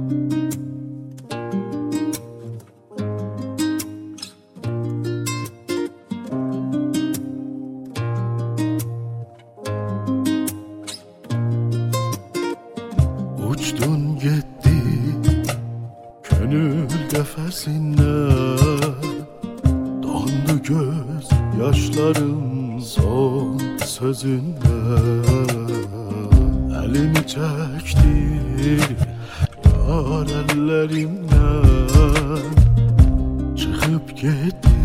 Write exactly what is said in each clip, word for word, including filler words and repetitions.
Uçtun gitti gönül kafesinden, dondu göz yaşlarım son sözünden. Elini çekti yar ellerimden, çıkıp gitti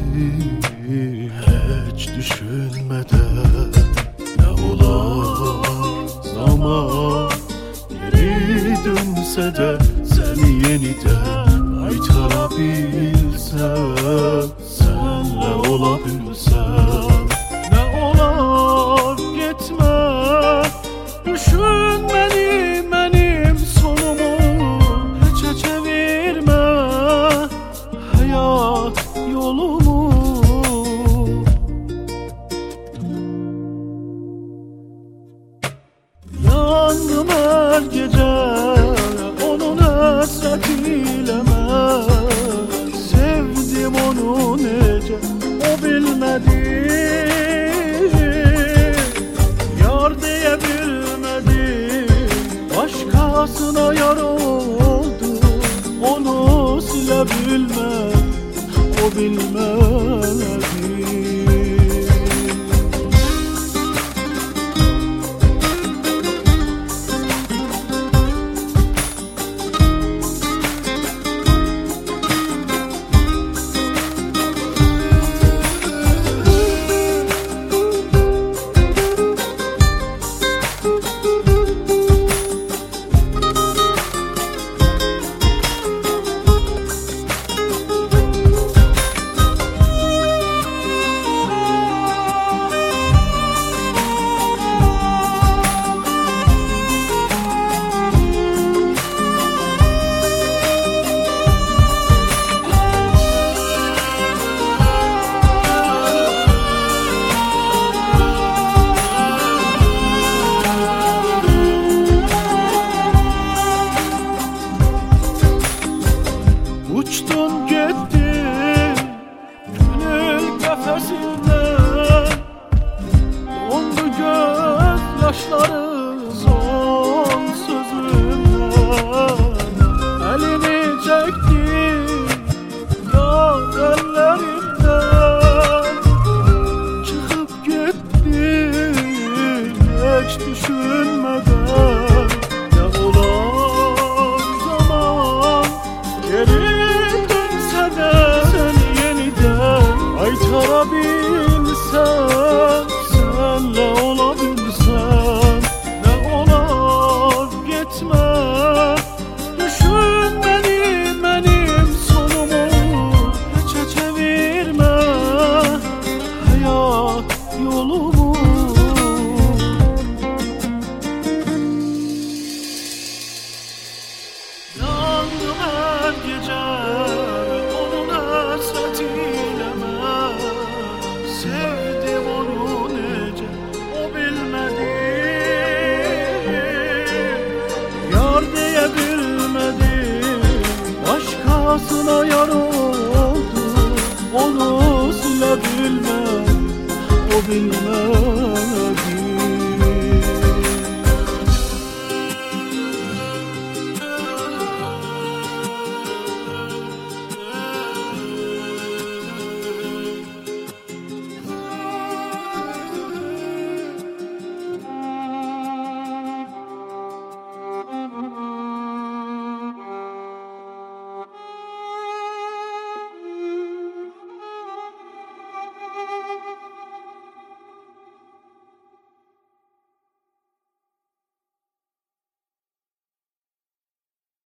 hiç düşünmeden. Ne olar zaman geri dönse de seni yeniden kaytarabilsem, senle olabilsem. Ne olar gitme, düşünme benim sonumu, hiçe çevirme hayat yolumu. Yandım her gece onun hasretiyle ben, sevdim onu nece o bilmedi, yar diye bilmedi, başkasına yar oldu, onu silebilmem, o bilmedi. Uçtun gitti gönül kafesinden, dondu göz yaşları son sözünden. Elini çekti yar ellerimden, çıkıp gitti hiç düşünmeden. Ne olar zaman geri seni yeniden kaytarabilsem,